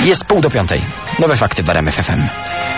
Jest 4:30. Nowe fakty w RMF FM.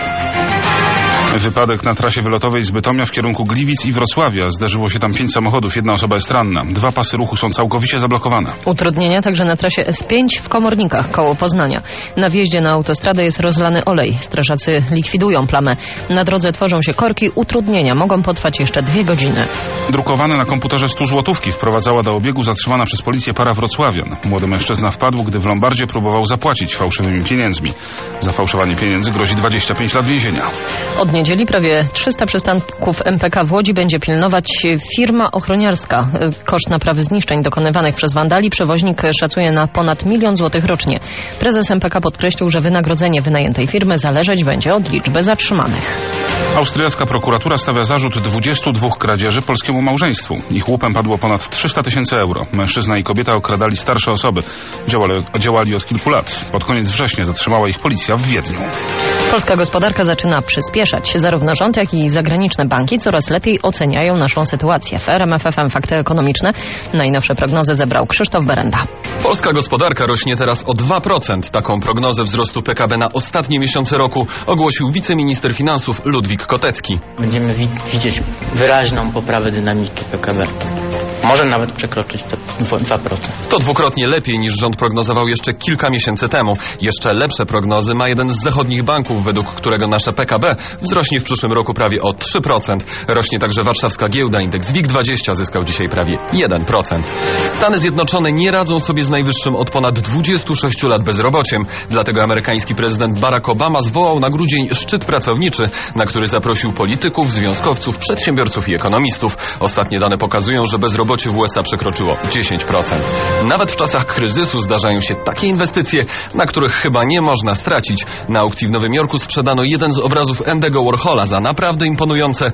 Wypadek na trasie wylotowej z Bytomia w kierunku Gliwic i Wrocławia. Zdarzyło się tam 5 samochodów, 1 osoba jest ranna. 2 pasy ruchu są całkowicie zablokowane. Utrudnienia także na trasie S5 w Komornikach koło Poznania. Na wjeździe na autostradę jest rozlany olej. Strażacy likwidują plamę. Na drodze tworzą się korki. Utrudnienia mogą potrwać jeszcze 2 godziny. Drukowane na komputerze 100 złotówki wprowadzała do obiegu zatrzymana przez policję para wrocławian. Młody mężczyzna wpadł, gdy w lombardzie próbował zapłacić fałszywymi pieniędzmi. Za fałszowanie pieniędzy grozi 25 lat więzienia. Od niedzieli prawie 300 przystanków MPK w Łodzi będzie pilnować firma ochroniarska. Koszt naprawy zniszczeń dokonywanych przez wandali przewoźnik szacuje na ponad 1 000 000 złotych rocznie. Prezes MPK podkreślił, że wynagrodzenie wynajętej firmy zależeć będzie od liczby zatrzymanych. Austriacka prokuratura stawia zarzut 22 kradzieży polskiemu małżeństwu. Ich łupem padło ponad 300 000 euro. Mężczyzna i kobieta okradali starsze osoby. Działali od kilku lat. Pod koniec września zatrzymała ich policja w Wiedniu. Polska gospodarka zaczyna przyspieszać. Zarówno rząd, jak i zagraniczne banki coraz lepiej oceniają naszą sytuację. W RMF FM Fakty Ekonomiczne najnowsze prognozy zebrał Krzysztof Berenda. Polska gospodarka rośnie teraz o 2%. Taką prognozę wzrostu PKB na ostatnie miesiące roku ogłosił wiceminister finansów Ludwik Kotecki. Będziemy widzieć wyraźną poprawę dynamiki PKB. Może nawet przekroczyć te 2%. To dwukrotnie lepiej niż rząd prognozował jeszcze kilka miesięcy temu. Jeszcze lepsze prognozy ma jeden z zachodnich banków, według którego nasze PKB wzrośnie w przyszłym roku prawie o 3%. Rośnie także warszawska giełda, indeks WIG20 zyskał dzisiaj prawie 1%. Stany Zjednoczone nie radzą sobie z najwyższym od ponad 26 lat bezrobociem. Dlatego amerykański prezydent Barack Obama zwołał na grudzień szczyt pracowniczy, na który zaprosił polityków, związkowców, przedsiębiorców i ekonomistów. Ostatnie dane pokazują, że bezrobocie w USA przekroczyło 10%. Nawet w czasach kryzysu zdarzają się takie inwestycje, na których chyba nie można stracić. Na aukcji w Nowym Jorku sprzedano jeden z obrazów Andy'ego Warhola za naprawdę imponujące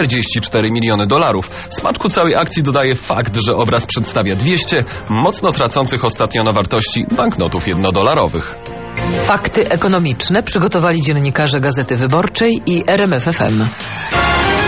$44 miliony. Smaczku całej akcji dodaje fakt, że obraz przedstawia 200 mocno tracących ostatnio na wartości banknotów $1. Fakty ekonomiczne przygotowali dziennikarze Gazety Wyborczej i RMF FM.